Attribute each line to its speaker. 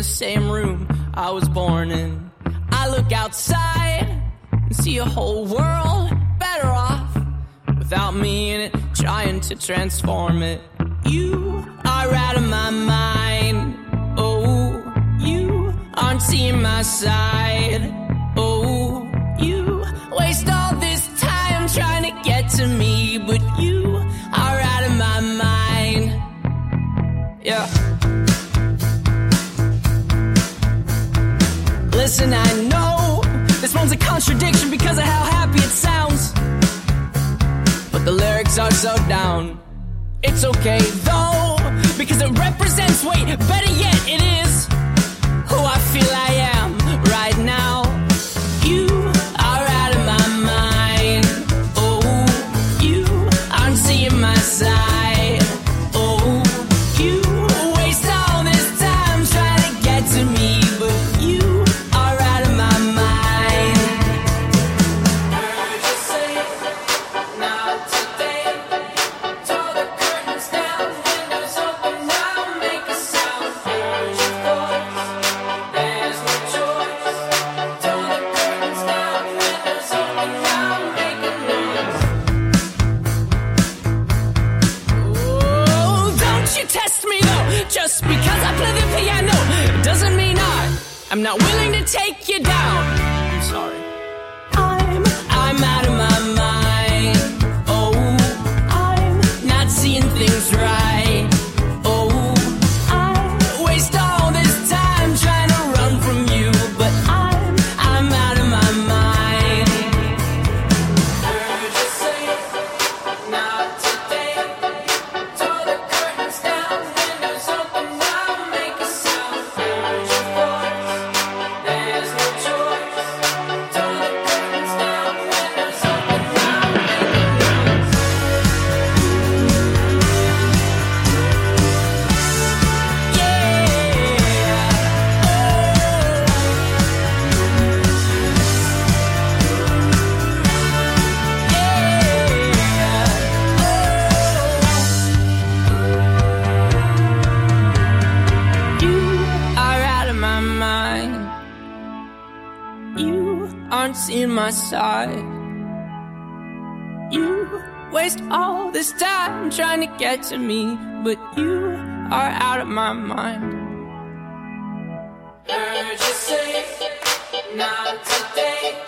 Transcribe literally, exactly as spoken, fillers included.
Speaker 1: same room I was born in. I look outside and see a whole world better off without me in it, trying to transform it. You are out of my mind. Oh, you aren't seeing my side. Oh, you waste all this time trying to get to me, but you are out of my mind. Yeah. Listen, I know this one's a contradiction because of how happy it sounds, but the lyrics are so down. It's okay though, because it represents, wait, better yet, it is who I feel I am right now. You are out of my mind. Oh, you aren't seeing my side. Oh, you waste all this time trying to get to me, but you are out of my mind. Heard you say, not today. Tore the curtains down, windows open now, make a sound. Heard your voice, there's no choice. Tore the curtains down, windows open now, make a noise. Oh, don't you test me though. Just because I play the piano doesn't mean I, I'm not willing to take you down. I'm sorry. I'm, I'm out of my mind. Oh, I'm not seeing things right. Oh, I waste all this time trying to run from you, but I'm, I'm out of my mind. Heard you say, not today. Tore the curtains down, windows open now, make a sound. Heard your voice, there's no choice. Tore the curtains down, windows open now, make a noise. You are out of my mind. You aren't seeing my side. You waste all this time trying to get to me, but you are out of my mind. Heard you say, not today.